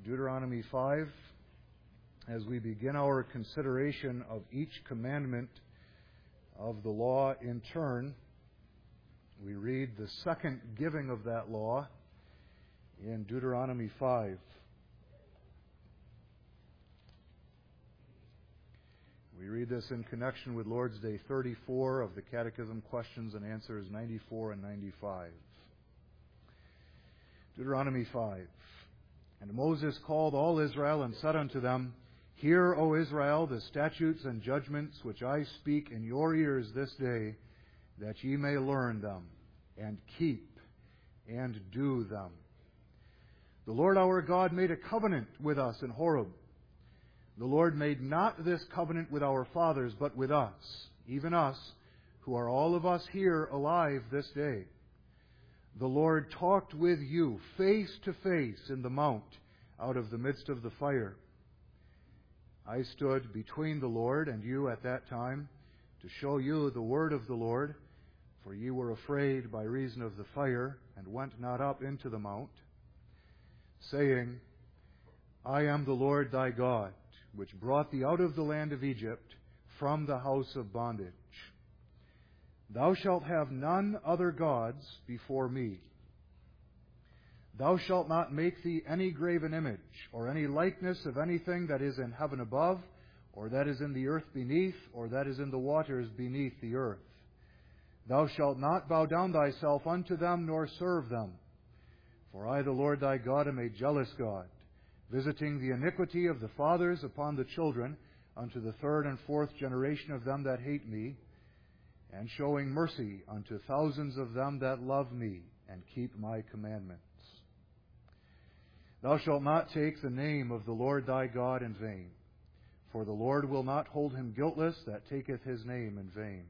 Deuteronomy 5, as we begin our consideration of each commandment of the law in turn, we read the second giving of that law in Deuteronomy 5. We read this in connection with Lord's Day 34 of the Catechism Questions and Answers 94 and 95. Deuteronomy 5. And Moses called all Israel and said unto them, Hear, O Israel, the statutes and judgments which I speak in your ears this day, that ye may learn them, and keep, and do them. The Lord our God made a covenant with us in Horeb. The Lord made not this covenant with our fathers, but with us, even us, who are all of us here alive this day. The Lord talked with you face to face in the mount out of the midst of the fire. I stood between the Lord and you at that time to show you the word of the Lord, for ye were afraid by reason of the fire, and went not up into the mount, saying, I am the Lord thy God, which brought thee out of the land of Egypt from the house of bondage. Thou shalt have none other gods before me. Thou shalt not make thee any graven image, or any likeness of anything that is in heaven above, or that is in the earth beneath, or that is in the waters beneath the earth. Thou shalt not bow down thyself unto them, nor serve them. For I, the Lord thy God, am a jealous God, visiting the iniquity of the fathers upon the children, unto the third and fourth generation of them that hate me, and showing mercy unto thousands of them that love me, and keep my commandments. Thou shalt not take the name of the Lord thy God in vain, for the Lord will not hold him guiltless that taketh his name in vain.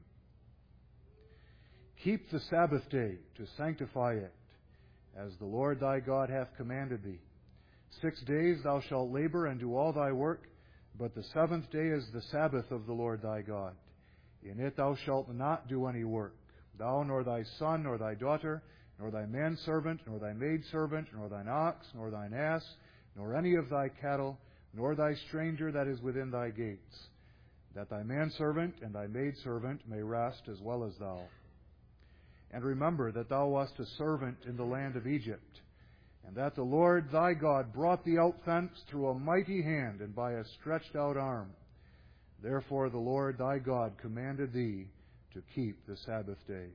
Keep the Sabbath day to sanctify it, as the Lord thy God hath commanded thee. 6 days thou shalt labor and do all thy work, but the seventh day is the Sabbath of the Lord thy God. In it thou shalt not do any work, thou nor thy son nor thy daughter, nor thy manservant, nor thy maidservant, nor thine ox, nor thine ass, nor any of thy cattle, nor thy stranger that is within thy gates, that thy manservant and thy maidservant may rest as well as thou. And remember that thou wast a servant in the land of Egypt, and that the Lord thy God brought thee out thence through a mighty hand and by a stretched out arm. Therefore the Lord thy God commanded thee to keep the Sabbath day.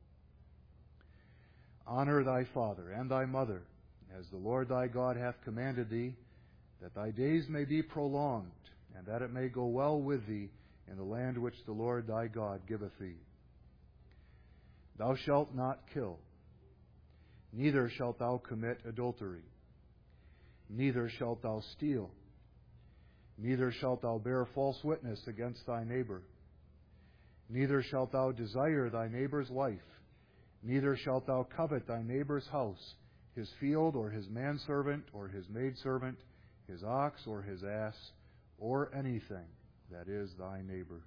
Honor thy father and thy mother, as the Lord thy God hath commanded thee, that thy days may be prolonged, and that it may go well with thee in the land which the Lord thy God giveth thee. Thou shalt not kill, neither shalt thou commit adultery, neither shalt thou steal, neither shalt thou bear false witness against thy neighbor, neither shalt thou desire thy neighbor's wife, neither shalt thou covet thy neighbor's house, his field, or his manservant, or his maidservant, his ox, or his ass, or anything that is thy neighbor's.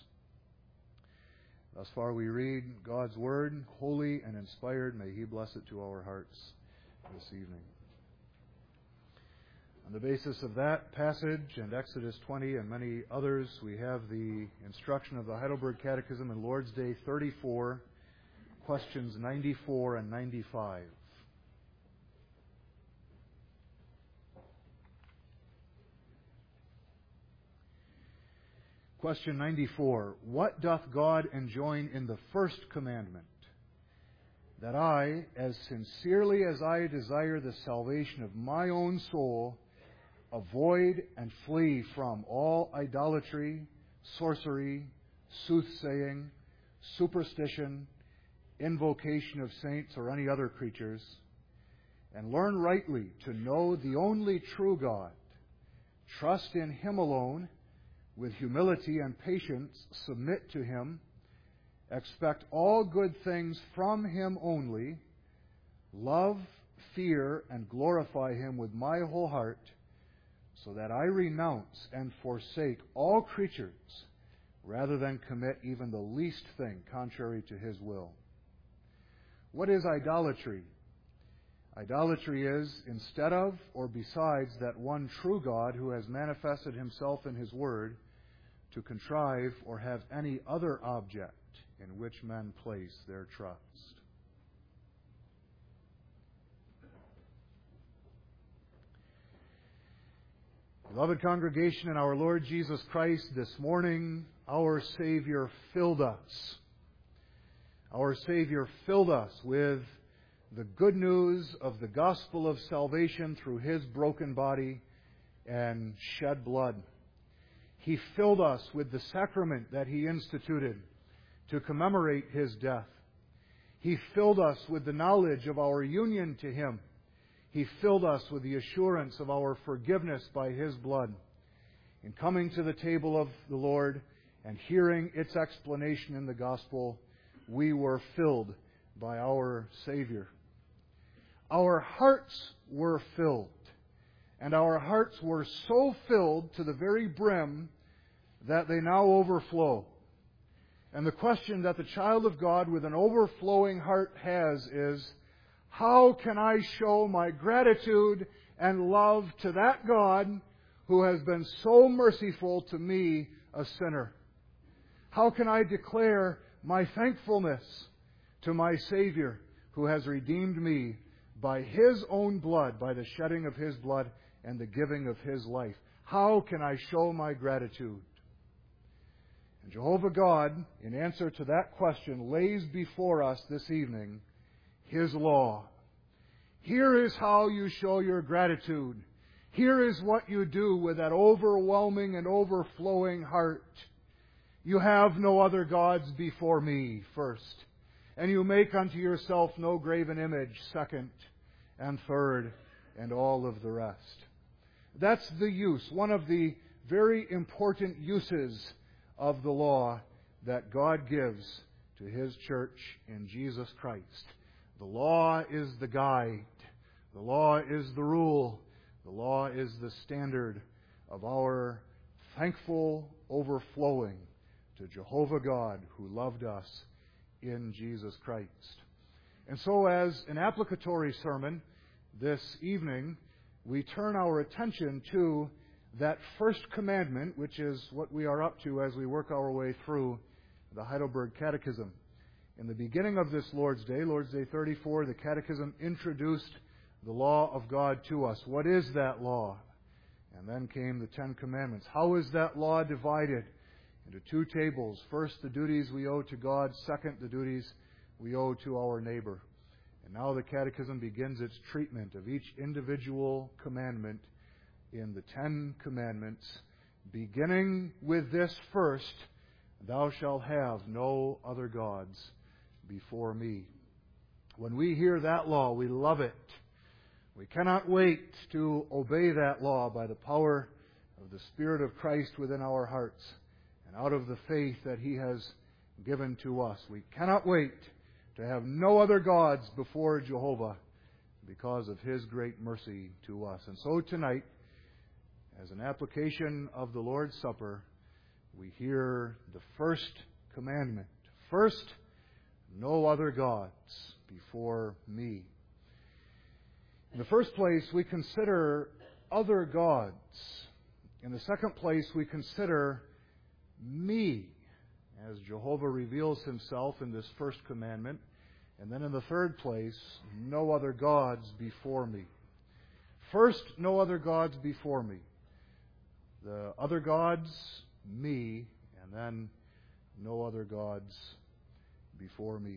Thus far we read God's Word, holy and inspired. May He bless it to our hearts this evening. On the basis of that passage and Exodus 20 and many others, we have the instruction of the Heidelberg Catechism in Lord's Day 34, questions 94 and 95. Question 94. What doth God enjoin in the first commandment? That I, as sincerely as I desire the salvation of my own soul, avoid and flee from all idolatry, sorcery, soothsaying, superstition, invocation of saints or any other creatures, and learn rightly to know the only true God, trust in Him alone, with humility and patience submit to Him, expect all good things from Him only, love, fear, and glorify Him with my whole heart, so that I renounce and forsake all creatures, rather than commit even the least thing contrary to His will. What is idolatry? Idolatry is, instead of or besides that one true God who has manifested himself in his word, to contrive or have any other object in which men place their trust. Beloved congregation in our Lord Jesus Christ, this morning our Savior filled us. Our Savior filled us with the good news of the gospel of salvation through His broken body and shed blood. He filled us with the sacrament that He instituted to commemorate His death. He filled us with the knowledge of our union to Him. He filled us with the assurance of our forgiveness by His blood. In coming to the table of the Lord and hearing its explanation in the gospel, we were filled by our Savior. Our hearts were filled, and our hearts were so filled to the very brim that they now overflow. And the question that the child of God with an overflowing heart has is, how can I show my gratitude and love to that God who has been so merciful to me, a sinner? How can I declare my thankfulness to my Savior who has redeemed me by His own blood, by the shedding of His blood and the giving of His life? How can I show my gratitude? And Jehovah God, in answer to that question, lays before us this evening His law. Here is how you show your gratitude. Here is what you do with that overwhelming and overflowing heart. You have no other gods before me, first. And you make unto yourself no graven image, second and third, and all of the rest. That's the use, one of the very important uses of the law that God gives to His church in Jesus Christ. The law is the guide. The law is the rule. The law is the standard of our thankful overflowing to Jehovah God who loved us in Jesus Christ. And so as an applicatory sermon this evening, we turn our attention to that first commandment, which is what we are up to as we work our way through the Heidelberg Catechism. In the beginning of this Lord's Day 34, the Catechism introduced the law of God to us. What is that law? And then came the Ten Commandments. How is that law divided into two tables? First, the duties we owe to God. Second, the duties we owe to our neighbor. And now the Catechism begins its treatment of each individual commandment in the Ten Commandments, beginning with this first, thou shalt have no other gods before me. When we hear that law, we love it. We cannot wait to obey that law by the power of the Spirit of Christ within our hearts and out of the faith that He has given to us. We cannot wait to have no other gods before Jehovah because of His great mercy to us. And so tonight, as an application of the Lord's Supper, we hear the first commandment. First, no other gods before me. In the first place, we consider other gods. In the second place, we consider me, as Jehovah reveals Himself in this first commandment. And then in the third place, no other gods before me. First, no other gods before me. The other gods, me, and then no other gods before me.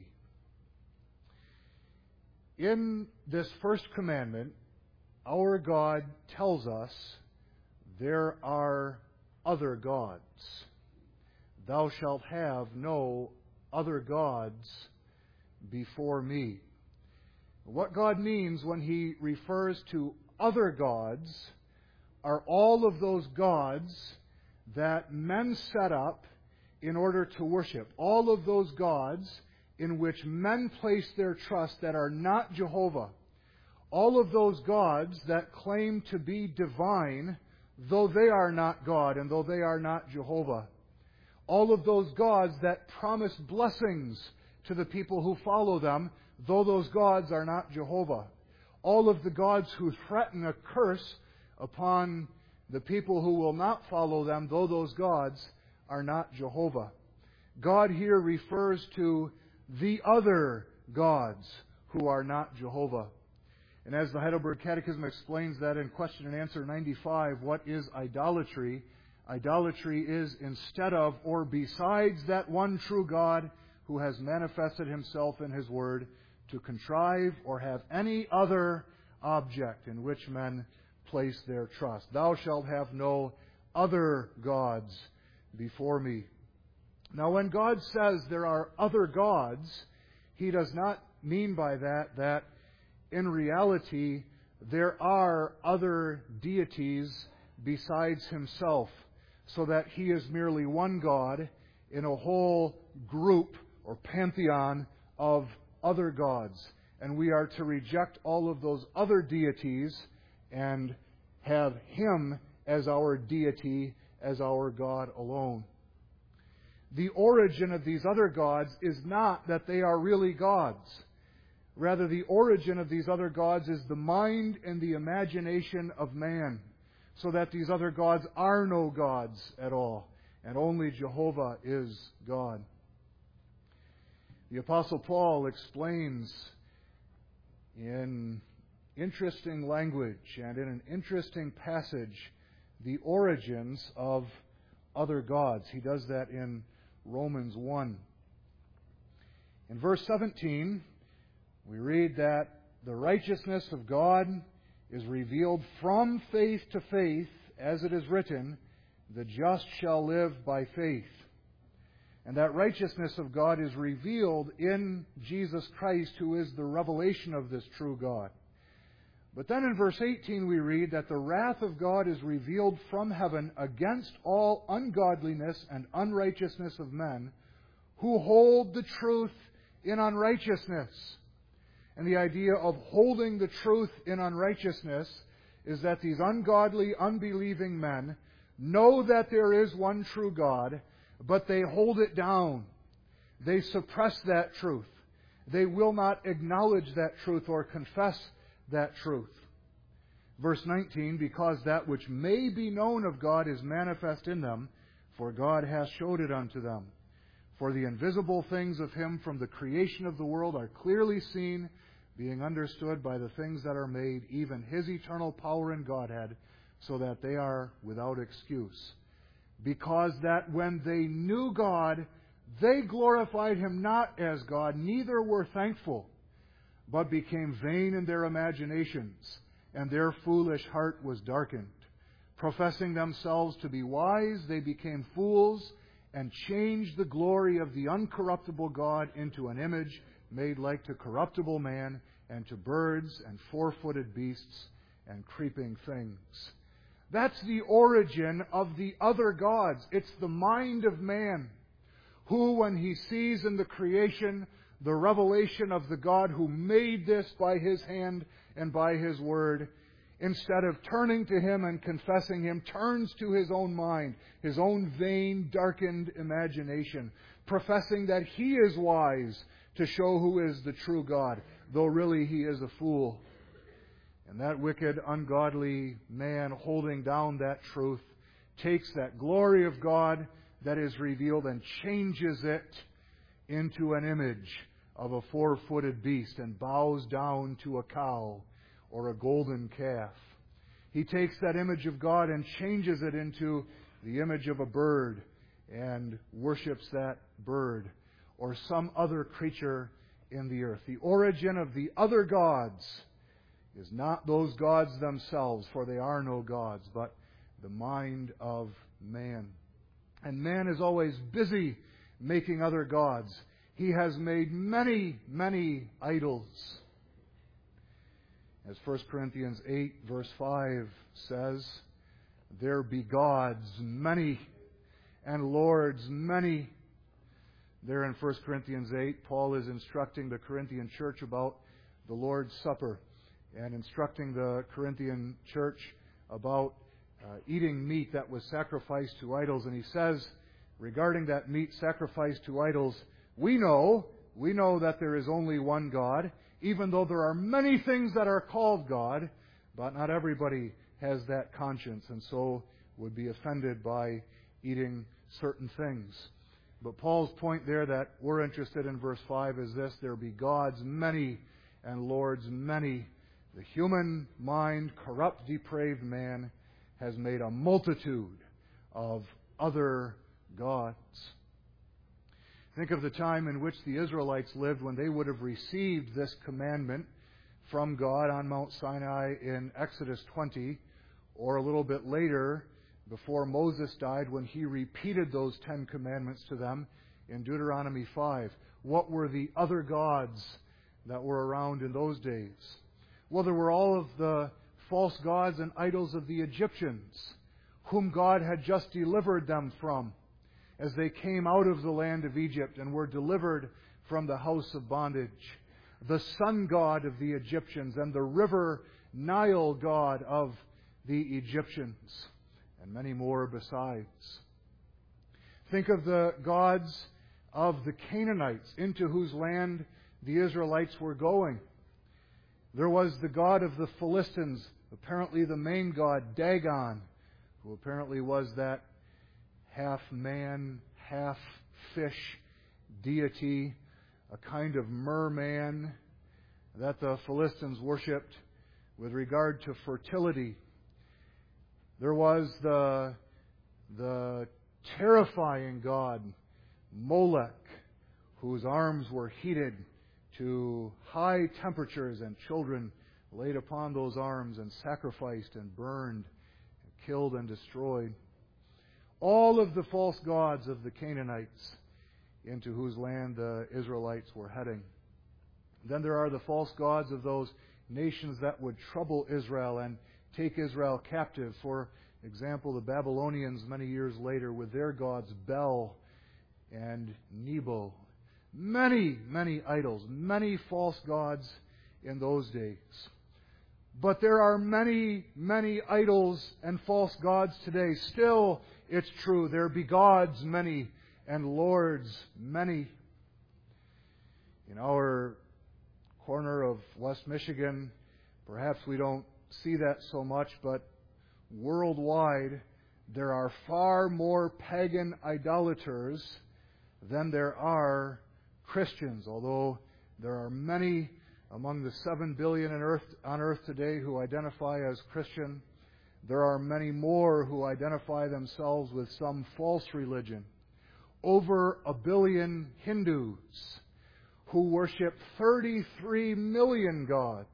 In this first commandment, our God tells us there are other gods. Thou shalt have no other gods before me. What God means when He refers to other gods are all of those gods that men set up in order to worship. All of those gods in which men place their trust that are not Jehovah. All of those gods that claim to be divine, though they are not God and though they are not Jehovah. All of those gods that promise blessings to the people who follow them, though those gods are not Jehovah. all of the gods who threaten a curse upon the people who will not follow them, though those gods are not Jehovah. God here refers to the other gods who are not Jehovah. And as the Heidelberg Catechism explains that in question and answer 95, what is idolatry? Idolatry is instead of or besides that one true God who has manifested himself in his word, to contrive or have any other object in which men place their trust. Thou shalt have no other gods before me. Now, when God says there are other gods, He does not mean by that in reality there are other deities besides Himself, so that He is merely one God in a whole group or pantheon of other gods. And we are to reject all of those other deities and have Him as our deity, as our God alone. The origin of these other gods is not that they are really gods. Rather, the origin of these other gods is the mind and the imagination of man, so that these other gods are no gods at all, and only Jehovah is God. The Apostle Paul explains in interesting language and in an interesting passage the origins of other gods. He does that in Romans 1. In verse 17, we read that the righteousness of God is revealed from faith to faith, as it is written, the just shall live by faith. And that righteousness of God is revealed in Jesus Christ, who is the revelation of this true God. But then in verse 18 we read that the wrath of God is revealed from heaven against all ungodliness and unrighteousness of men who hold the truth in unrighteousness. And the idea of holding the truth in unrighteousness is that these ungodly, unbelieving men know that there is one true God, but they hold it down. They suppress that truth. They will not acknowledge that truth or confess that truth. Verse 19, because that which may be known of God is manifest in them, for God hath showed it unto them. For the invisible things of Him from the creation of the world are clearly seen, being understood by the things that are made, even His eternal power and Godhead, so that they are without excuse. Because that when they knew God, they glorified Him not as God, neither were thankful, but became vain in their imaginations, and their foolish heart was darkened. Professing themselves to be wise, they became fools, and changed the glory of the uncorruptible God into an image made like to corruptible man, and to birds, and four-footed beasts, and creeping things. That's the origin of the other gods. It's the mind of man, who, when he sees in the creation the revelation of the God who made this by His hand and by His word, instead of turning to Him and confessing Him, turns to his own mind, his own vain, darkened imagination, professing that he is wise to show who is the true God, though really he is a fool. And that wicked, ungodly man, holding down that truth, takes that glory of God that is revealed and changes it into an image of a four-footed beast and bows down to a cow or a golden calf. He takes that image of God and changes it into the image of a bird and worships that bird or some other creature in the earth. The origin of the other gods is not those gods themselves, for they are no gods, but the mind of man. And man is always busy making other gods. He has made many, many idols. As 1 Corinthians 8, verse 5 says, there be gods many, and lords many. There in 1 Corinthians 8, Paul is instructing the Corinthian church about the Lord's Supper, and instructing the Corinthian church about eating meat that was sacrificed to idols. And he says, regarding that meat sacrificed to idols, we know that there is only one God, even though there are many things that are called God, but not everybody has that conscience, and so would be offended by eating certain things. But Paul's point there that we're interested in verse 5 is this: there be gods many and lords many. The human mind, corrupt, depraved man, has made a multitude of other gods. Think of the time in which the Israelites lived when they would have received this commandment from God on Mount Sinai in Exodus 20, or a little bit later, before Moses died, when he repeated those 10 commandments to them in Deuteronomy 5. What were the other gods that were around in those days? Well, there were all of the false gods and idols of the Egyptians, whom God had just delivered them from as they came out of the land of Egypt and were delivered from the house of bondage. The sun god of the Egyptians and the river Nile god of the Egyptians, and many more besides. Think of the gods of the Canaanites, into whose land the Israelites were going. There was the god of the Philistines, apparently the main god, Dagon, who apparently was that half-man, half-fish deity, a kind of merman that the Philistines worshipped with regard to fertility. There was the terrifying god, Molech, whose arms were heated to high temperatures, and children laid upon those arms and sacrificed and burned, and killed and destroyed. All of the false gods of the Canaanites, into whose land the Israelites were heading. Then there are the false gods of those nations that would trouble Israel and take Israel captive. For example, the Babylonians many years later with their gods Bel and Nebo. Many, many idols, many false gods in those days. But there are many, many idols and false gods today. Still, it's true, there be gods many and lords many. In our corner of West Michigan, perhaps we don't see that so much, but worldwide, there are far more pagan idolaters than there are Christians. Although there are many among the 7 billion on earth today who identify as Christian, there are many more who identify themselves with some false religion. Over 1 billion Hindus who worship 33 million gods.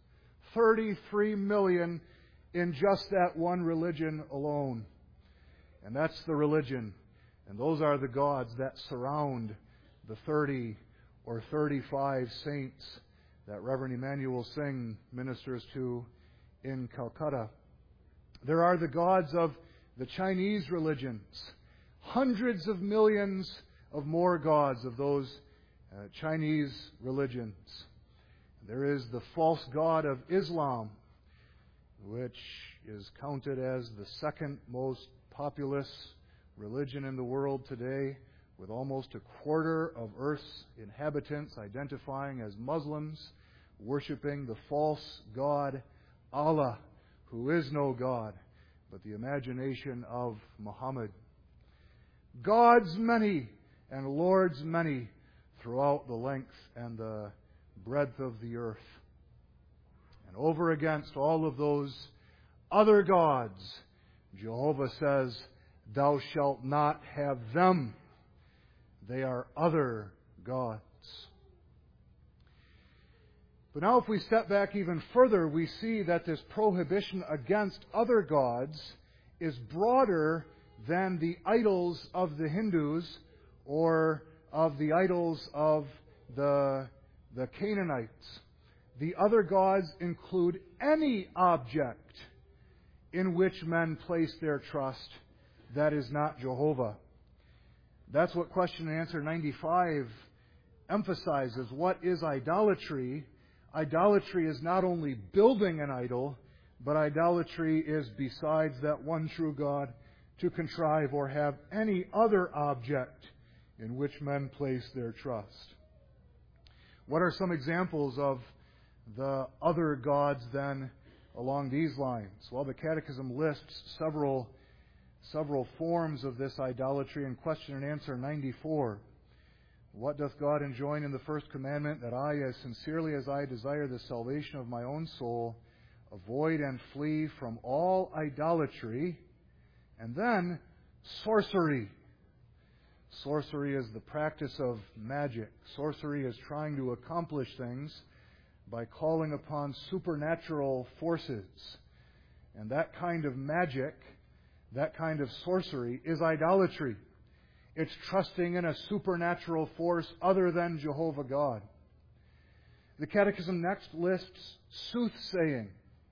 33 million in just that one religion alone. And that's the religion. And those are the gods that surround the 30 or 35 saints that Reverend Emmanuel Singh ministers to in Calcutta. There are the gods of the Chinese religions. Hundreds of millions of more gods of those Chinese religions. There is the false god of Islam, which is counted as the second most populous religion in the world today, with almost a quarter of Earth's inhabitants identifying as Muslims, worshiping the false god Allah, who is no God, but the imagination of Muhammad. Gods many and lords many throughout the length and the breadth of the earth. And over against all of those other gods, Jehovah says, "Thou shalt not have them." They are other gods. But now if we step back even further, we see that this prohibition against other gods is broader than the idols of the Hindus or of the idols of the Canaanites. The other gods include any object in which men place their trust that is not Jehovah. That's what question and answer 95 emphasizes. What is idolatry? Idolatry is not only building an idol, but idolatry is, besides that one true God, to contrive or have any other object in which men place their trust. What are some examples of the other gods then along these lines? Well, the Catechism lists several forms of this idolatry in Question and Answer 94. What doth God enjoin in the first commandment? That I, as sincerely as I desire the salvation of my own soul, avoid and flee from all idolatry. And then, sorcery. Sorcery is the practice of magic. Sorcery is trying to accomplish things by calling upon supernatural forces. And that kind of magic, that kind of sorcery, is idolatry. It's trusting in a supernatural force other than Jehovah God. The Catechism next lists soothsaying.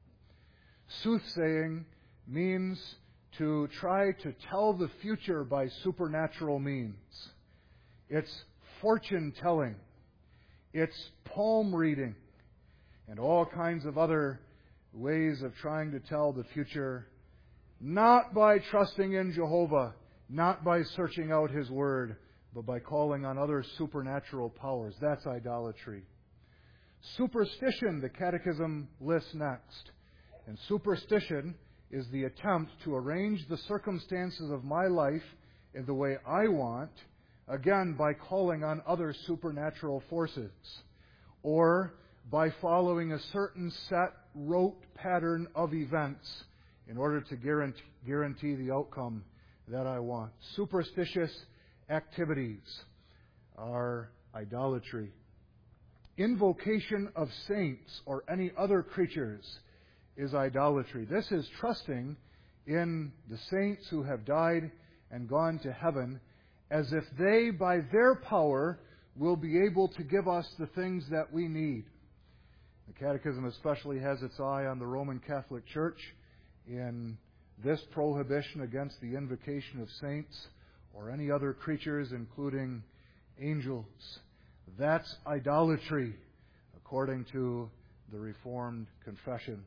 Soothsaying means to try to tell the future by supernatural means. It's fortune telling. It's palm reading. And all kinds of other ways of trying to tell the future, not by trusting in Jehovah, not by searching out His Word, but by calling on other supernatural powers. That's idolatry. Superstition, the Catechism lists next. And superstition is the attempt to arrange the circumstances of my life in the way I want, again, by calling on other supernatural forces, or by following a certain set, rote pattern of events in order to guarantee the outcome that I want. Superstitious activities are idolatry. Invocation of saints or any other creatures is idolatry. This is trusting in the saints who have died and gone to heaven as if they, by their power, will be able to give us the things that we need. The Catechism especially has its eye on the Roman Catholic Church in this prohibition against the invocation of saints or any other creatures, including angels. That's idolatry, according to the Reformed Confession.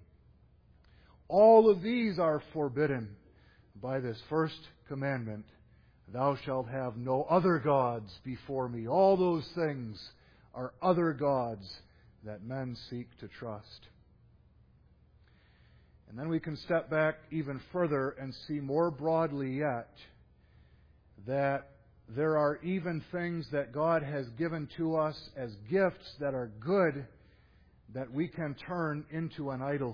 All of these are forbidden by this first commandment. Thou shalt have no other gods before me. All those things are other gods that men seek to trust. And then we can step back even further and see more broadly yet that there are even things that God has given to us as gifts that are good that we can turn into an idol.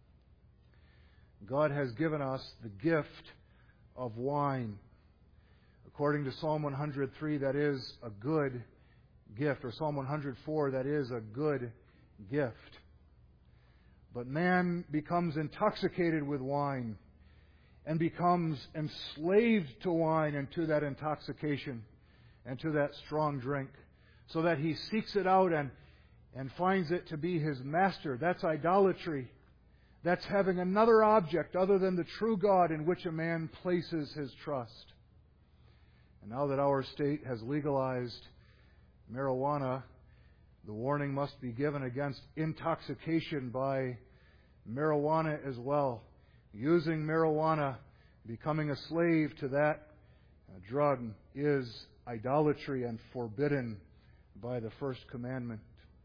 God has given us the gift of wine. According to Psalm 103, that is a good gift. Or Psalm 104, that is a good gift. But man becomes intoxicated with wine and becomes enslaved to wine and to that intoxication and to that strong drink, so that he seeks it out and finds it to be his master. That's idolatry. That's having another object other than the true God in which a man places his trust. And now that our state has legalized marijuana, the warning must be given against intoxication by marijuana as well. Using marijuana, becoming a slave to that drug is idolatry and forbidden by the first commandment.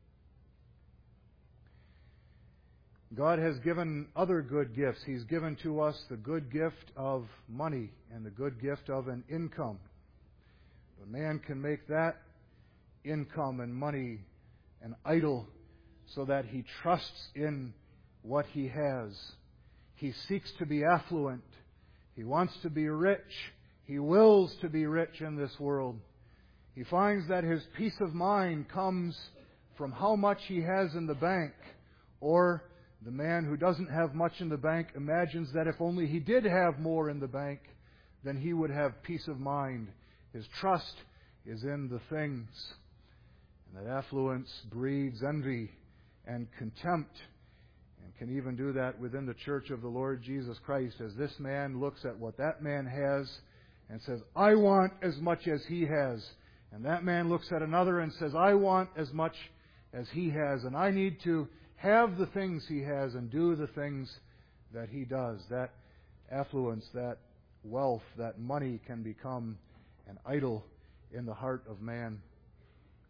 God has given other good gifts. He's given to us the good gift of money and the good gift of an income. But man can make that income and money an idol so that he trusts in what he has. He seeks to be affluent. He wants to be rich. He wills to be rich in this world. He finds that his peace of mind comes from how much he has in the bank. Or the man who doesn't have much in the bank imagines that if only he did have more in the bank, then he would have peace of mind. His trust is in the things. And that affluence breeds envy and contempt, and can even do that within the church of the Lord Jesus Christ, as this man looks at what that man has and says, I want as much as he has. And that man looks at another and says, I want as much as he has, and I need to have the things he has and do the things that he does. That affluence, that wealth, that money can become an idol in the heart of man.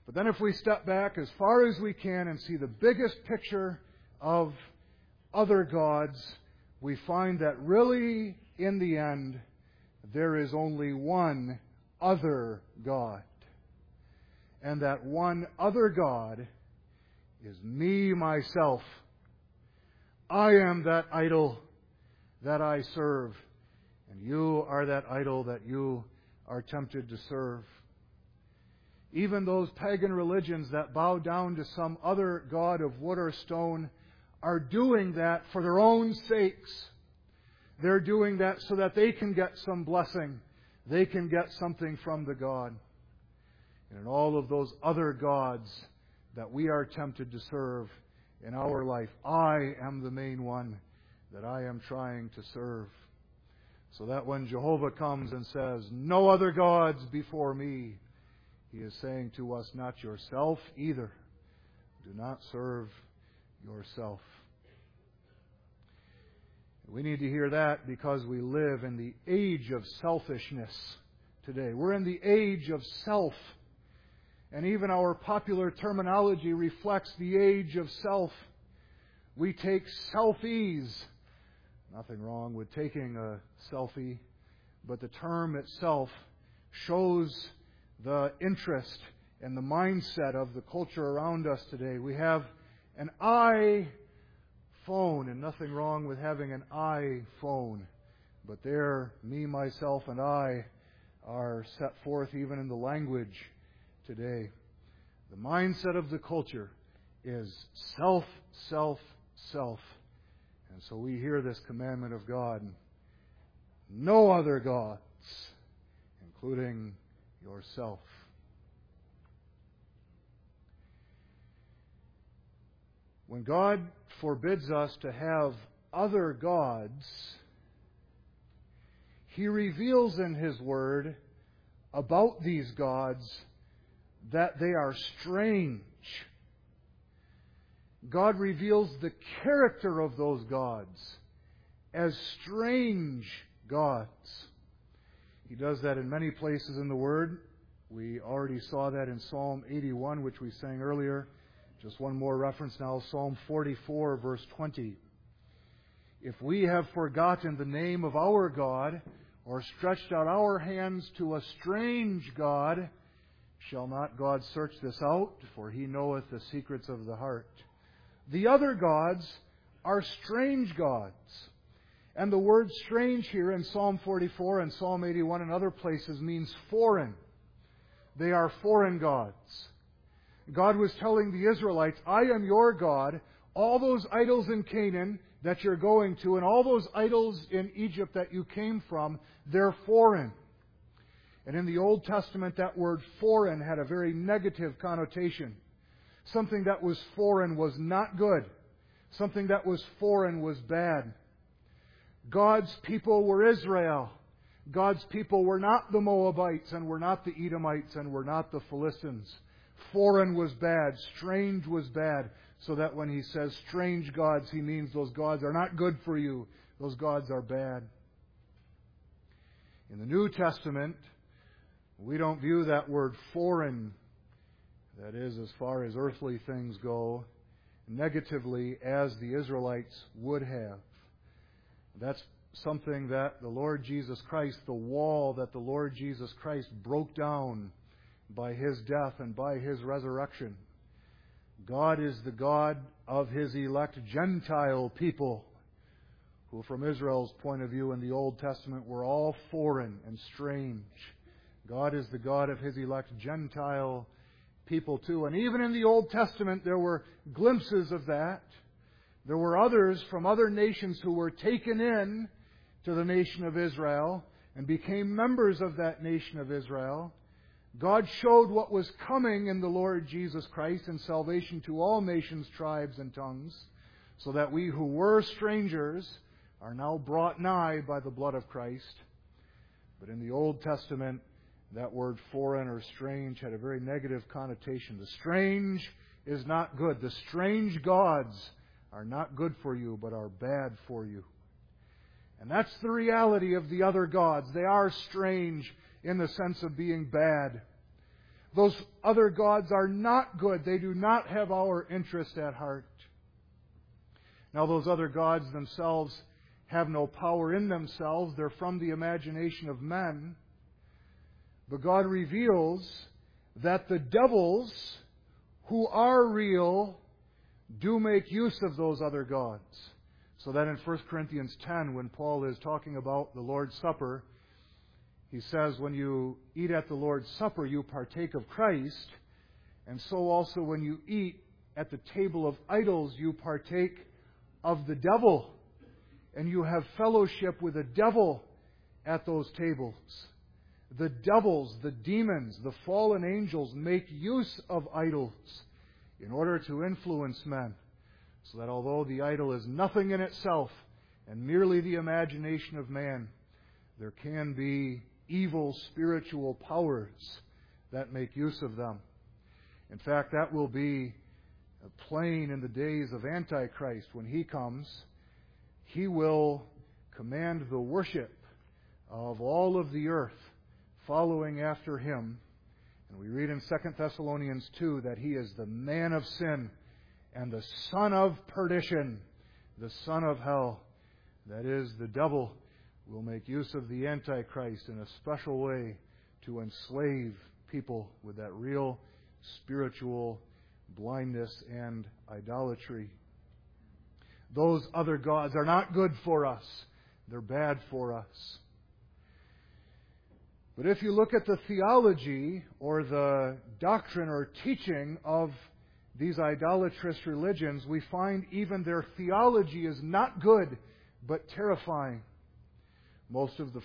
But then if we step back as far as we can and see the biggest picture of other gods, we find that really, in the end, there is only one other God. And that one other God is me, myself. I am that idol that I serve, and you are that idol that you are tempted to serve. Even those pagan religions that bow down to some other god of wood or stone are doing that for their own sakes. They're doing that so that they can get some blessing. They can get something from the God. And in all of those other gods that we are tempted to serve in our life, I am the main one that I am trying to serve. So that when Jehovah comes and says, "No other gods before me," He is saying to us, not yourself either. Do not serve yourself. We need to hear that because we live in the age of selfishness today. We're in the age of self. And even our popular terminology reflects the age of self. We take selfies. Nothing wrong with taking a selfie, but the term itself shows the interest and the mindset of the culture around us today. We have an iPhone, and nothing wrong with having an iPhone. But there, me, myself, and I are set forth even in the language today. The mindset of the culture is self, self, self. And so we hear this commandment of God, no other gods, including yourself. When God forbids us to have other gods, He reveals in His Word about these gods that they are strange. God reveals the character of those gods as strange gods. He does that in many places in the Word. We already saw that in Psalm 81, which we sang earlier. Just one more reference now, Psalm 44, verse 20. If we have forgotten the name of our God, or stretched out our hands to a strange God, shall not God search this out? For He knoweth the secrets of the heart. The other gods are strange gods. And the word strange here in Psalm 44 and Psalm 81 and other places means foreign. They are foreign gods. God was telling the Israelites, I am your God. All those idols in Canaan that you're going to, and all those idols in Egypt that you came from, they're foreign. And in the Old Testament, that word foreign had a very negative connotation. Something that was foreign was not good. Something that was foreign was bad. God's people were Israel. God's people were not the Moabites, and were not the Edomites, and were not the Philistines. Foreign was bad. Strange was bad. So that when He says strange gods, He means those gods are not good for you. Those gods are bad. In the New Testament, we don't view that word foreign, that is, as far as earthly things go, negatively as the Israelites would have. That's something that the Lord Jesus Christ, the wall that the Lord Jesus Christ broke down by His death and by His resurrection. God is the God of His elect Gentile people, who from Israel's point of view in the Old Testament were all foreign and strange. God is the God of His elect Gentile people too. And even in the Old Testament there were glimpses of that. There were others from other nations who were taken in to the nation of Israel and became members of that nation of Israel. God showed what was coming in the Lord Jesus Christ and salvation to all nations, tribes, and tongues, so that we who were strangers are now brought nigh by the blood of Christ. But in the Old Testament, that word foreign or strange had a very negative connotation. The strange is not good. The strange gods are not good for you, but are bad for you. And that's the reality of the other gods. They are strange in the sense of being bad. Those other gods are not good. They do not have our interest at heart. Now, those other gods themselves have no power in themselves. They're from the imagination of men. But God reveals that the devils who are real do make use of those other gods. So that in 1 Corinthians 10, when Paul is talking about the Lord's Supper, he says, when you eat at the Lord's Supper, you partake of Christ, and so also when you eat at the table of idols, you partake of the devil, and you have fellowship with the devil at those tables. The devils, the demons, the fallen angels make use of idols in order to influence men, so that although the idol is nothing in itself and merely the imagination of man, there can be evil spiritual powers that make use of them. In fact, that will be plain in the days of Antichrist. When he comes, he will command the worship of all of the earth following after him. And we read in 2 Thessalonians 2 that he is the man of sin and the son of perdition, the son of hell. That is, the devil will make use of the Antichrist in a special way to enslave people with that real spiritual blindness and idolatry. Those other gods are not good for us. They're bad for us. But if you look at the theology or the doctrine or teaching of these idolatrous religions, we find even their theology is not good, but terrifying. Most of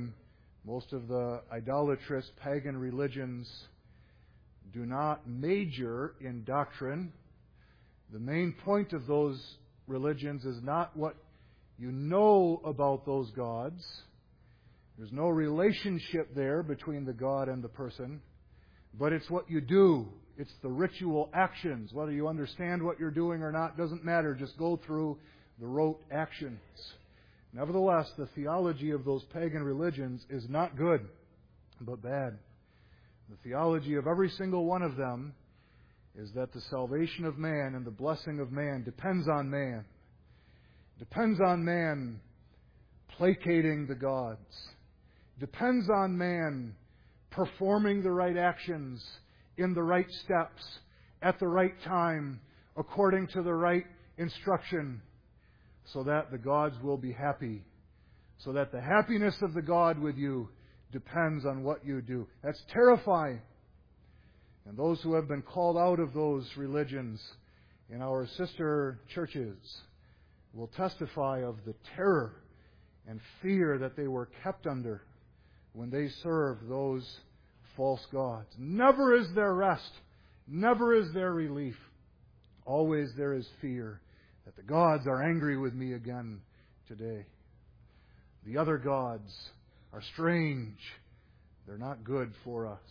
the idolatrous pagan religions do not major in doctrine. The main point of those religions is not what you know about those gods. There's no relationship there between the God and the person, but it's what you do. It's the ritual actions. Whether you understand what you're doing or not doesn't matter. Just go through the rote actions. Nevertheless, the theology of those pagan religions is not good, but bad. The theology of every single one of them is that the salvation of man and the blessing of man depends on man. Depends on man placating the gods. Depends on man performing the right actions in the right steps at the right time according to the right instruction, so that the gods will be happy. So that the happiness of the God with you depends on what you do. That's terrifying. And those who have been called out of those religions in our sister churches will testify of the terror and fear that they were kept under when they served those false gods. Never is there rest. Never is there relief. Always there is fear that the gods are angry with me again today. The other gods are strange. They're not good for us.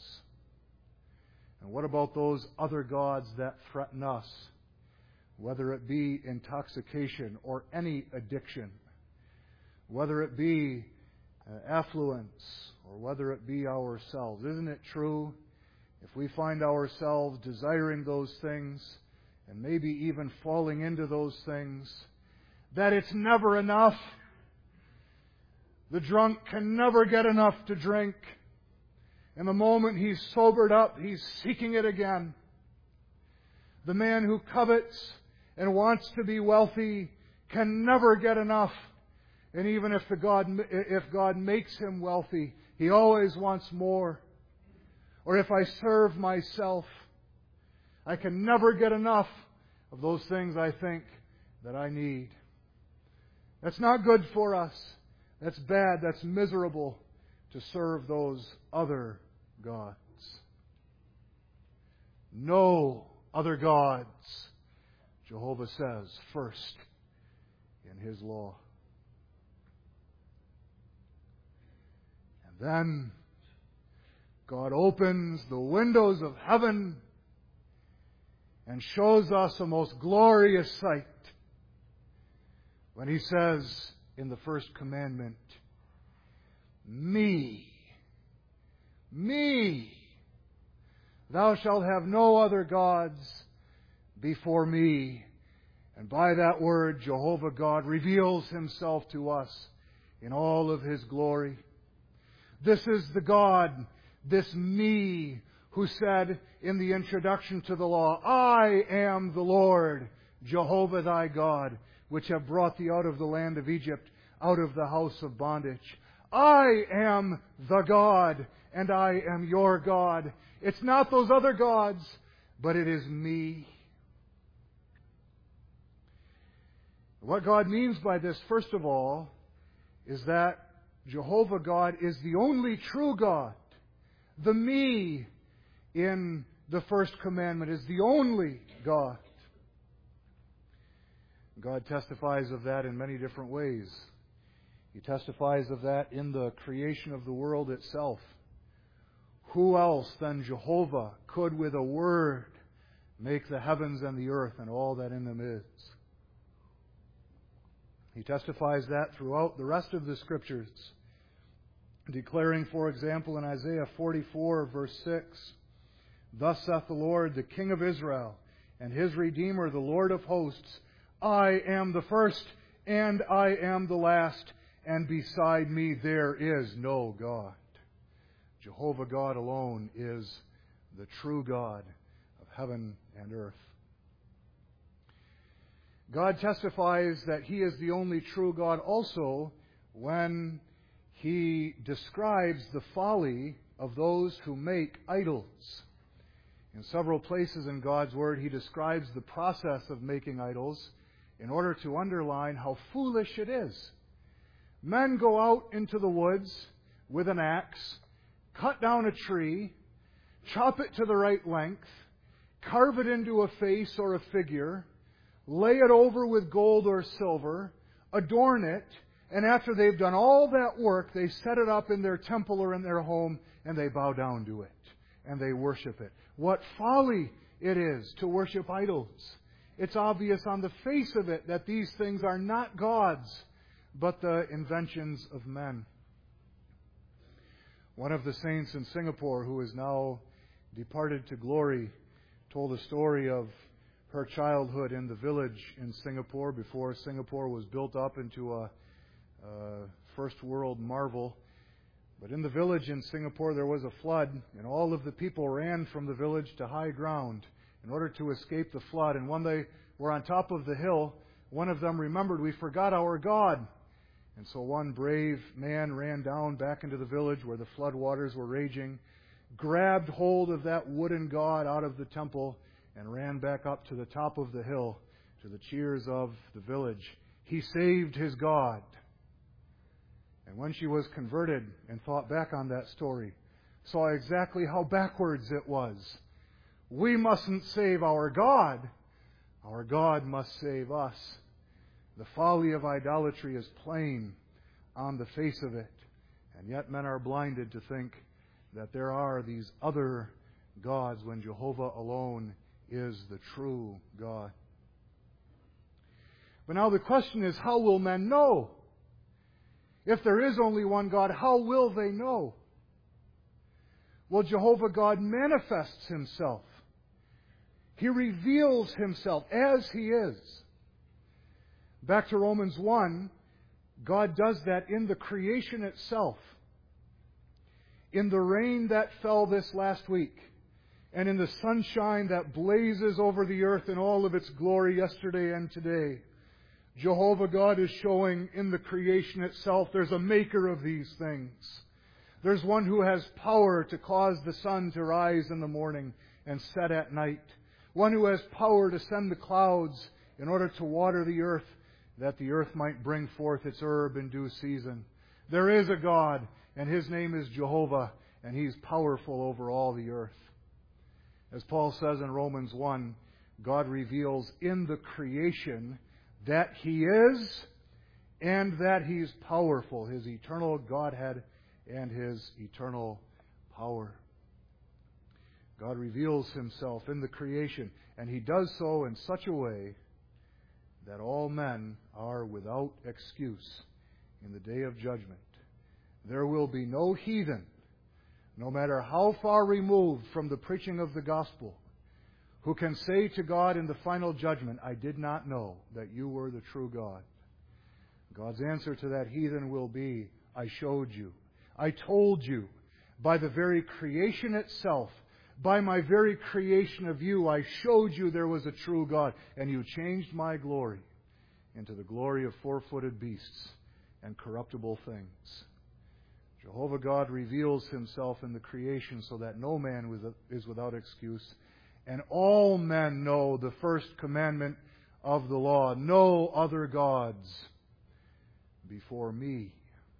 And what about those other gods that threaten us? Whether it be intoxication or any addiction, whether it be affluence, or whether it be ourselves. Isn't it true, if we find ourselves desiring those things, and maybe even falling into those things, that it's never enough? The drunk can never get enough to drink. And the moment he's sobered up, he's seeking it again. The man who covets and wants to be wealthy can never get enough. And even if God makes him wealthy, he always wants more. Or if I serve myself, I can never get enough of those things I think that I need. That's not good for us. That's bad. That's miserable to serve those other gods. No other gods, Jehovah says, first in His law. And then God opens the windows of heaven and shows us a most glorious sight when He says in the first commandment, Me, Thou shalt have no other gods before me. And by that word, Jehovah God reveals Himself to us in all of His glory. This is the God, this me, who said in the introduction to the law, I am the Lord, Jehovah thy God, which have brought thee out of the land of Egypt, out of the house of bondage. I am the God, and I am your God. It's not those other gods, but it is me. What God means by this, first of all, is that Jehovah God is the only true God. The me in the first commandment is the only God. God testifies of that in many different ways. He testifies of that in the creation of the world itself. Who else than Jehovah could with a word make the heavens and the earth and all that in them is? He testifies that throughout the rest of the Scriptures, declaring, for example, in Isaiah 44, verse 6, Thus saith the Lord, the King of Israel, and His Redeemer, the Lord of hosts, I am the first, and I am the last, and beside me there is no God. Jehovah God alone is the true God of heaven and earth. God testifies that He is the only true God also when He describes the folly of those who make idols. In several places in God's Word, He describes the process of making idols in order to underline how foolish it is. Men go out into the woods with an axe, cut down a tree, chop it to the right length, carve it into a face or a figure, lay it over with gold or silver, adorn it, and after they've done all that work, they set it up in their temple or in their home, and they bow down to it, and they worship it. What folly it is to worship idols. It's obvious on the face of it that these things are not gods, but the inventions of men. One of the saints in Singapore, who is now departed to glory, told a story of her childhood in the village in Singapore before Singapore was built up into a first world marvel. But in the village in Singapore there was a flood, and all of the people ran from the village to high ground in order to escape the flood. And when they were on top of the hill, one of them remembered, we forgot our God. And so one brave man ran down back into the village where the flood waters were raging, grabbed hold of that wooden god out of the temple, and ran back up to the top of the hill to the cheers of the village. He saved his God. And when she was converted and thought back on that story, saw exactly how backwards it was. We mustn't save our God. Our God must save us. The folly of idolatry is plain on the face of it. And yet men are blinded to think that there are these other gods when Jehovah alone is the true God. But now the question is, how will men know? If there is only one God, how will they know? Well, Jehovah God manifests Himself. He reveals Himself as He is. Back to Romans 1, God does that in the creation itself. In the rain that fell this last week, and in the sunshine that blazes over the earth in all of its glory yesterday and today, Jehovah God is showing in the creation itself there's a maker of these things. There's one who has power to cause the sun to rise in the morning and set at night. One who has power to send the clouds in order to water the earth, that the earth might bring forth its herb in due season. There is a God, and His name is Jehovah, and He's powerful over all the earth. As Paul says in Romans 1, God reveals in the creation that He is and that He's powerful, His eternal Godhead and His eternal power. God reveals Himself in the creation, and He does so in such a way that all men are without excuse in the day of judgment. There will be no heathen, no matter how far removed from the preaching of the gospel, who can say to God in the final judgment, I did not know that you were the true God. God's answer to that heathen will be, I showed you. I told you. By the very creation itself, by my very creation of you, I showed you there was a true God, and you changed my glory into the glory of four-footed beasts and corruptible things. Jehovah God reveals Himself in the creation so that no man is without excuse. And all men know the first commandment of the law, no other gods before me.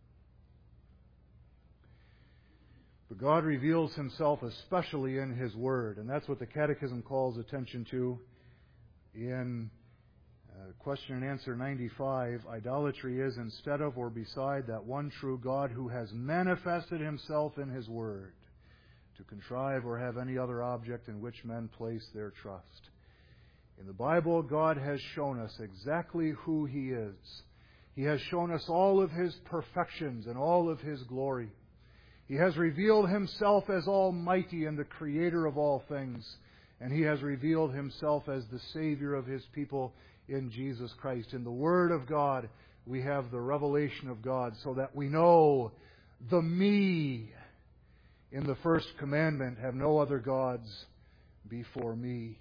But God reveals Himself especially in His Word, and that's what the Catechism calls attention to in question and answer 95. Idolatry is instead of or beside that one true God who has manifested Himself in His Word, to contrive or have any other object in which men place their trust. In the Bible, God has shown us exactly who He is. He has shown us all of His perfections and all of His glory. He has revealed Himself as Almighty and the Creator of all things. And He has revealed Himself as the Savior of His people in Jesus Christ. In the Word of God, we have the revelation of God so that we know the me in the first commandment, have no other gods before me.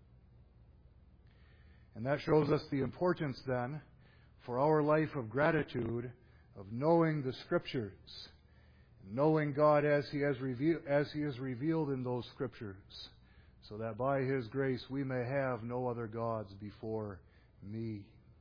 And that shows us the importance then for our life of gratitude of knowing the Scriptures, knowing God as He is revealed in those Scriptures, so that by His grace we may have no other gods before me.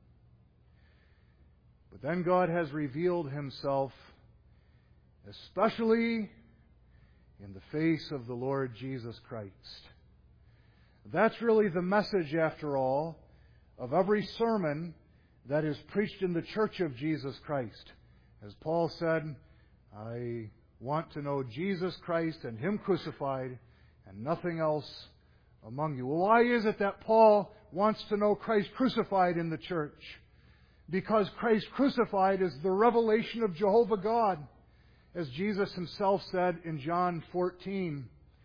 But then God has revealed Himself especially in the face of the Lord Jesus Christ. That's really the message, after all, of every sermon that is preached in the church of Jesus Christ. As Paul said, I want to know Jesus Christ and Him crucified and nothing else among you. Well, why is it that Paul wants to know Christ crucified in the church? Because Christ crucified is the revelation of Jehovah God. As Jesus Himself said in John 14,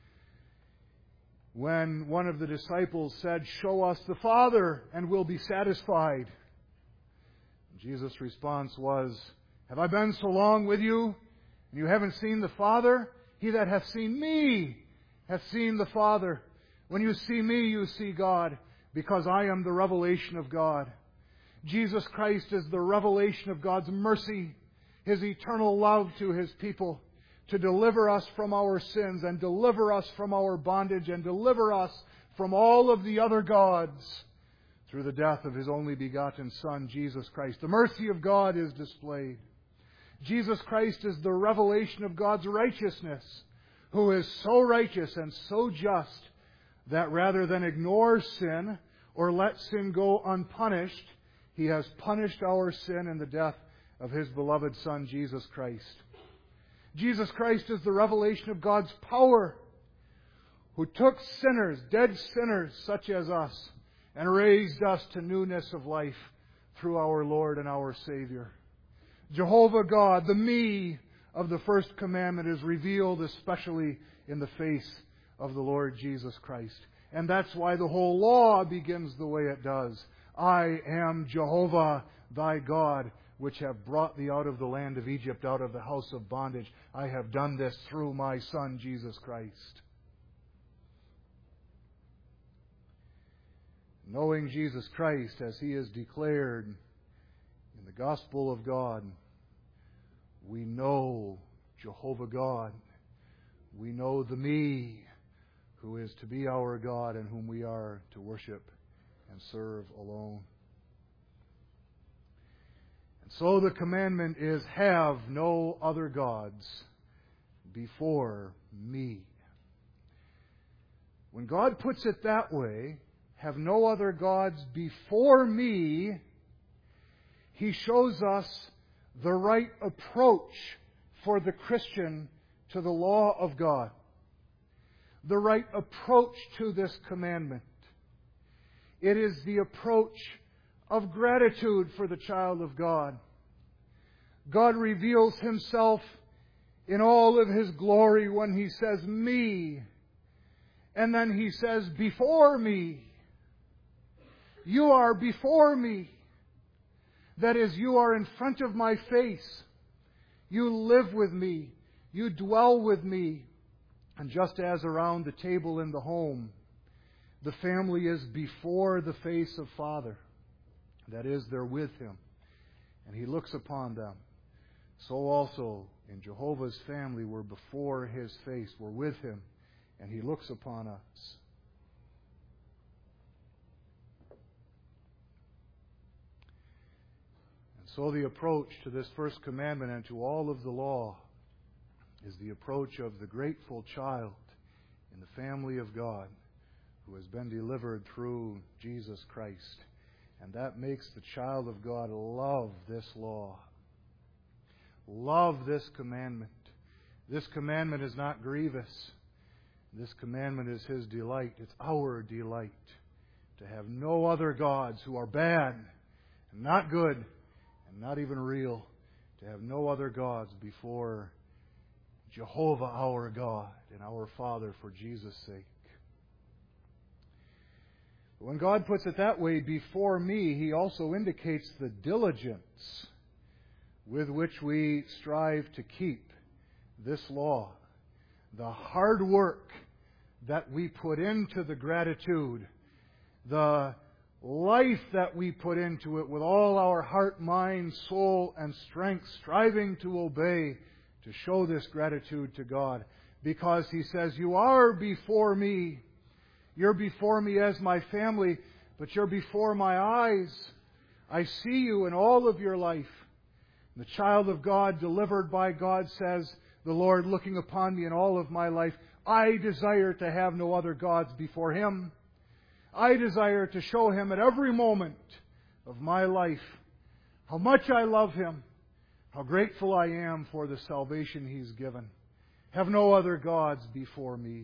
when one of the disciples said, show us the Father and we'll be satisfied. Jesus' response was, have I been so long with you and you haven't seen the Father? He that hath seen me hath seen the Father. When you see me, you see God, because I am the revelation of God. Jesus Christ is the revelation of God's mercy, His eternal love to His people, to deliver us from our sins and deliver us from our bondage and deliver us from all of the other gods through the death of His only begotten Son, Jesus Christ. The mercy of God is displayed. Jesus Christ is the revelation of God's righteousness, who is so righteous and so just that rather than ignore sin or let sin go unpunished, He has punished our sin in the death of His beloved Son, Jesus Christ. Jesus Christ is the revelation of God's power, who took sinners, dead sinners such as us, and raised us to newness of life through our Lord and our Savior. Jehovah God, the me of the first commandment, is revealed especially in the face of the Lord Jesus Christ. And that's why the whole law begins the way it does. I am Jehovah thy God, which have brought thee out of the land of Egypt, out of the house of bondage. I have done this through my Son, Jesus Christ. Knowing Jesus Christ as He is declared in the gospel of God, we know Jehovah God. We know the me, who is to be our God and whom we are to worship and serve alone. And so the commandment is, have no other gods before me. When God puts it that way, have no other gods before me, He shows us the right approach for the Christian to the law of God. The right approach to this commandment. It is the approach of gratitude for the child of God. God reveals Himself in all of His glory when He says, me. And then He says, before me. You are before me. That is, you are in front of my face. You live with me. You dwell with me. And just as around the table in the home, the family is before the face of Father. That is, they're with Him. And He looks upon them. So also in Jehovah's family, we're before His face. We're with Him. And He looks upon us. And so the approach to this first commandment and to all of the law is the approach of the grateful child in the family of God who has been delivered through Jesus Christ. And that makes the child of God love this law. Love this commandment. This commandment is not grievous. This commandment is His delight. It's our delight to have no other gods who are bad and not good and not even real. To have no other gods before Jehovah our God and our Father for Jesus' sake. But when God puts it that way, before me, He also indicates the diligence with which we strive to keep this law. The hard work that we put into the gratitude. The life that we put into it with all our heart, mind, soul, and strength, striving to obey, to show this gratitude to God. Because He says, you are before me. You're before me as my family, but you're before my eyes. I see you in all of your life. The child of God, delivered by God, says, the Lord looking upon me in all of my life, I desire to have no other gods before Him. I desire to show Him at every moment of my life how much I love Him, how grateful I am for the salvation He's given. Have no other gods before me.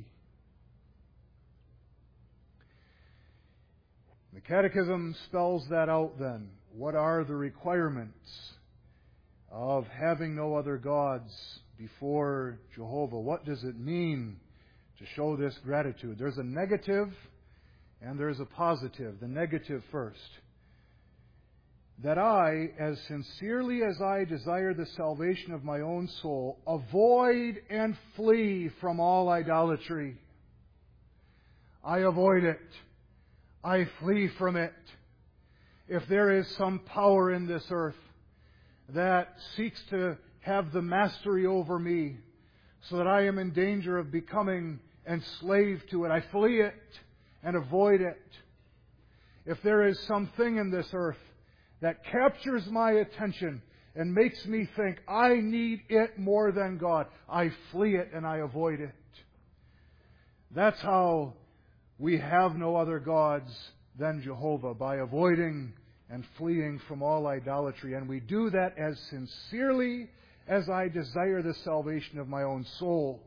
The Catechism spells that out then. What are the requirements of having no other gods before Jehovah? What does it mean to show this gratitude? There's a negative and there's a positive. The negative first. That I, as sincerely as I desire the salvation of my own soul, avoid and flee from all idolatry. I avoid it. I flee from it. If there is some power in this earth that seeks to have the mastery over me so that I am in danger of becoming enslaved to it, I flee it and avoid it. If there is something in this earth that captures my attention and makes me think I need it more than God, I flee it and I avoid it. That's how we have no other gods than Jehovah, by avoiding and fleeing from all idolatry. And we do that as sincerely as I desire the salvation of my own soul.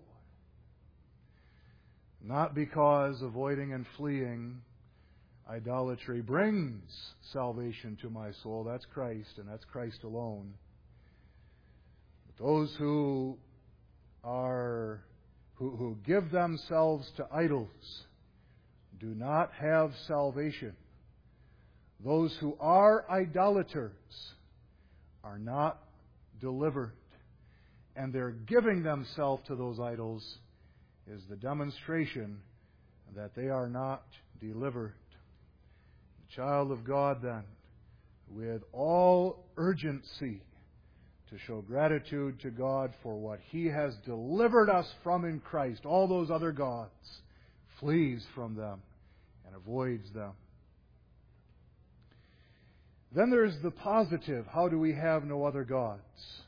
Not because avoiding and fleeing idolatry brings salvation to my soul. That's Christ, and that's Christ alone. But those who give themselves to idols do not have salvation. Those who are idolaters are not delivered. And their giving themselves to those idols is the demonstration that they are not delivered. The child of God, then, with all urgency, to show gratitude to God for what He has delivered us from in Christ, all those other gods, flees from them and avoids them. Then there's the positive. How do we have no other gods?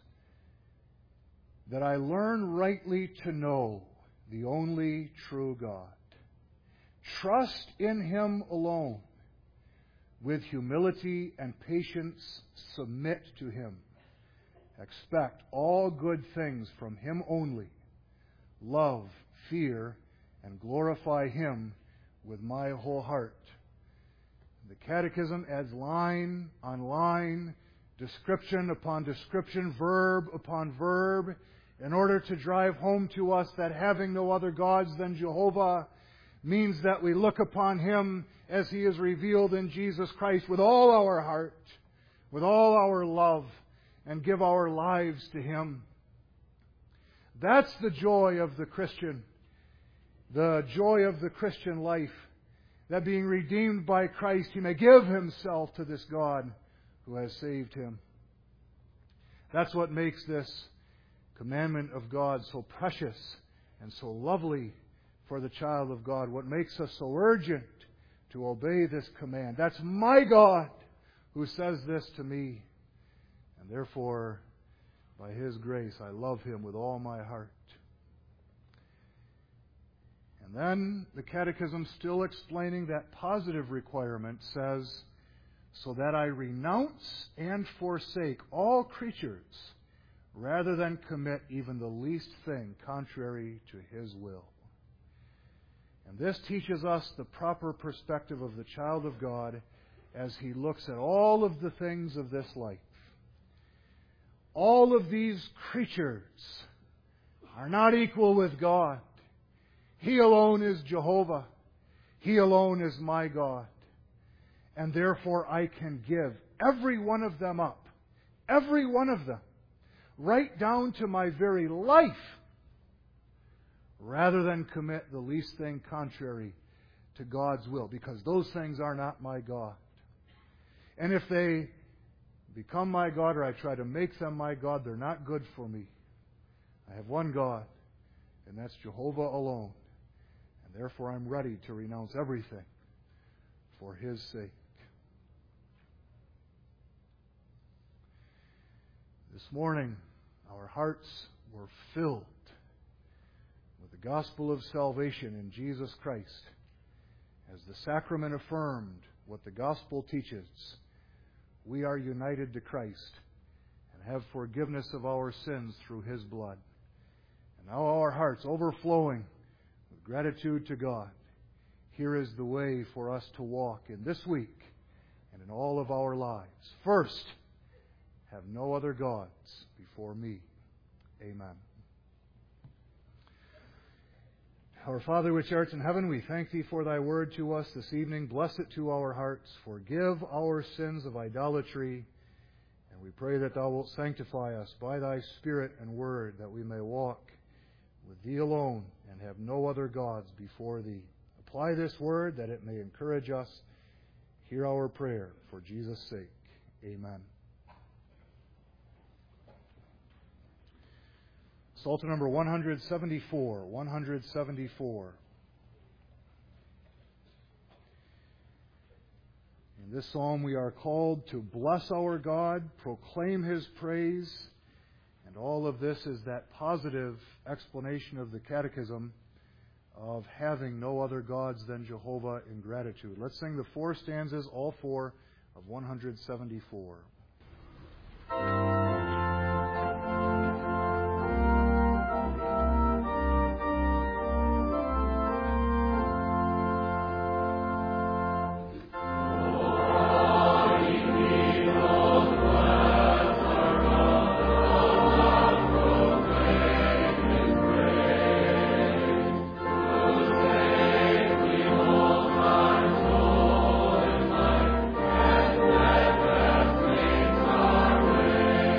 That I learn rightly to know the only true God. Trust in Him alone. With humility and patience, submit to Him. Expect all good things from Him only. Love, fear, and glorify Him with my whole heart. The Catechism adds line on line, description upon description, verb upon verb, in order to drive home to us that having no other gods than Jehovah means that we look upon Him as He is revealed in Jesus Christ with all our heart, with all our love, and give our lives to Him. That's the joy of the Christian. The joy of the Christian life. That being redeemed by Christ, he may give himself to this God who has saved him. That's what makes this commandment of God so precious and so lovely for the child of God. What makes us so urgent to obey this command. That's my God who says this to me. And therefore, by His grace, I love Him with all my heart. And then the Catechism, still explaining that positive requirement, says, so that I renounce and forsake all creatures rather than commit even the least thing contrary to His will. And this teaches us the proper perspective of the child of God as he looks at all of the things of this life. All of these creatures are not equal with God. He alone is Jehovah. He alone is my God. And therefore I can give every one of them up. Every one of them. Right down to my very life. Rather than commit the least thing contrary to God's will. Because those things are not my God. And if they become my God or I try to make them my God, they're not good for me. I have one God. And that's Jehovah alone. And therefore I'm ready to renounce everything for His sake. This morning, our hearts were filled with the gospel of salvation in Jesus Christ. As the sacrament affirmed what the gospel teaches, we are united to Christ and have forgiveness of our sins through His blood. And now our hearts overflowing with gratitude to God. Here is the way for us to walk in this week and in all of our lives. First, have no other gods before me. Amen. Our Father which art in heaven, we thank Thee for Thy word to us this evening. Bless it to our hearts. Forgive our sins of idolatry. And we pray that Thou wilt sanctify us by Thy Spirit and word, that we may walk with Thee alone and have no other gods before Thee. Apply this word that it may encourage us. Hear our prayer for Jesus' sake. Amen. Psalter number 174. 174. In this psalm we are called to bless our God, proclaim His praise, and all of this is that positive explanation of the Catechism of having no other gods than Jehovah in gratitude. Let's sing the four stanzas, all four, of 174. Way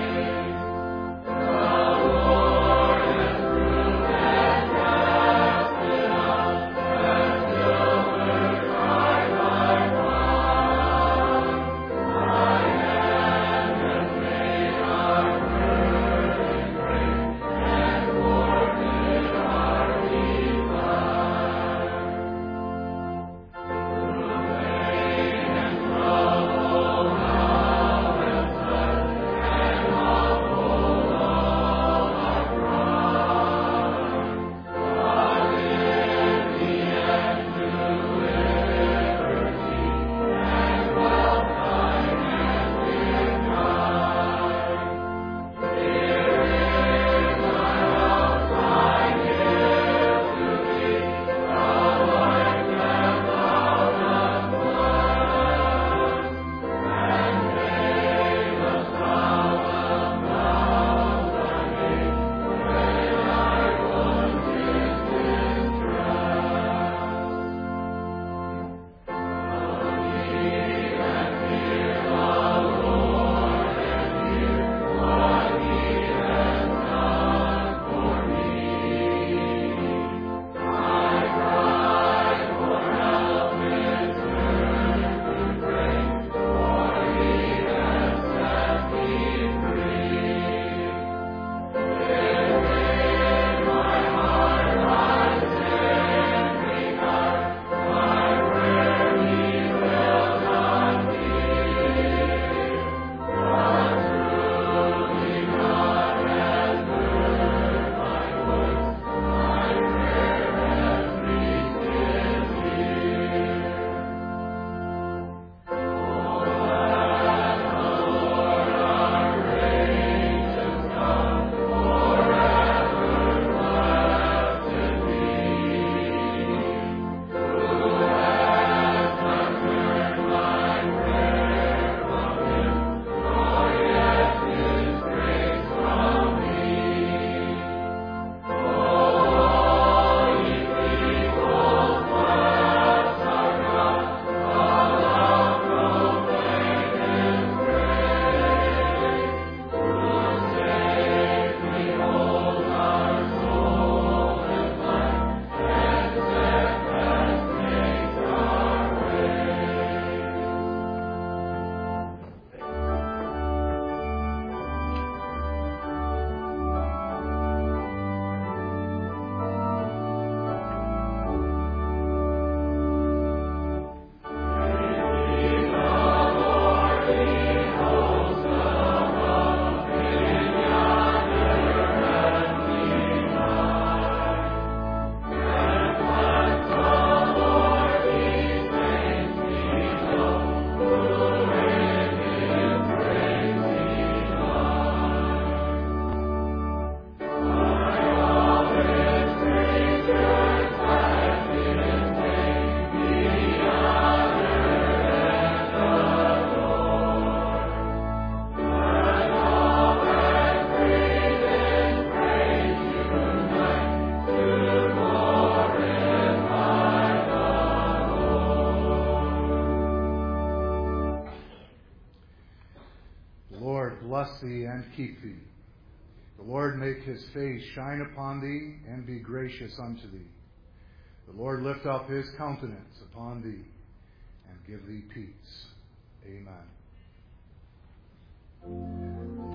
bless thee and keep thee. The Lord make his face shine upon thee and be gracious unto thee. The Lord lift up his countenance upon thee and give thee peace. Amen.